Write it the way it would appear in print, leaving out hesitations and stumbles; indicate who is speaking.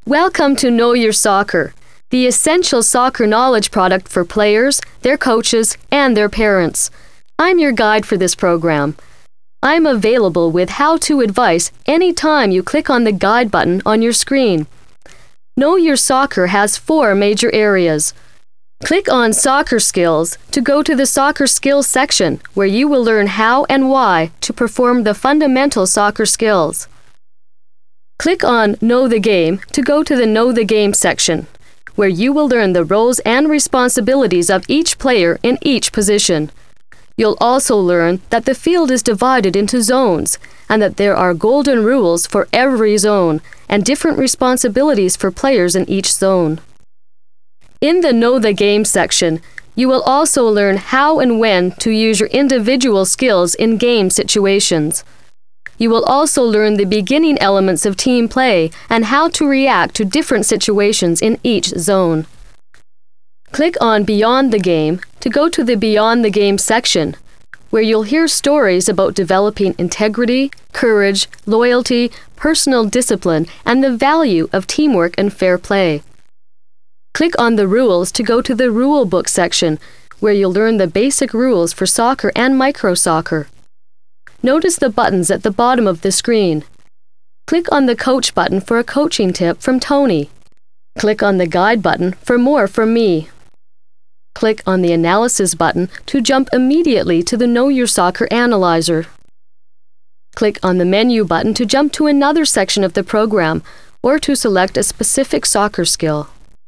Speaker 1: Welcome to Know Your Soccer, the essential soccer knowledge product for players, their coaches, and their parents. I'm your guide for this program. I'm available with how-to advice anytime you click on the guide button on your screen. Know Your Soccer has 4 major areas. Click on Soccer Skills to go to the Soccer Skills section, where you will learn how and why to perform the fundamental soccer skills. Click on Know the Game to go to the Know the Game section, where you will learn the roles and responsibilities of each player in each position. You'll also learn that the field is divided into zones and that there are golden rules for every zone and different responsibilities for players in each zone. In the Know the Game section, you will also learn how and when to use your individual skills in game situations. You will also learn the beginning elements of team play and how to react to different situations in each zone. Click on Beyond the Game to go to the Beyond the Game section, where you'll hear stories about developing integrity, courage, loyalty, personal discipline, and the value of teamwork and fair play. Click on the Rules to go to the Rule Book section, where you'll learn the basic rules for soccer and micro-soccer. Notice the buttons at the bottom of the screen. Click on the Coach button for a coaching tip from Tony. Click on the Guide button for more from me. Click on the Analysis button to jump immediately to the Know Your Soccer Analyzer. Click on the Menu button to jump to another section of the program or to select a specific soccer skill.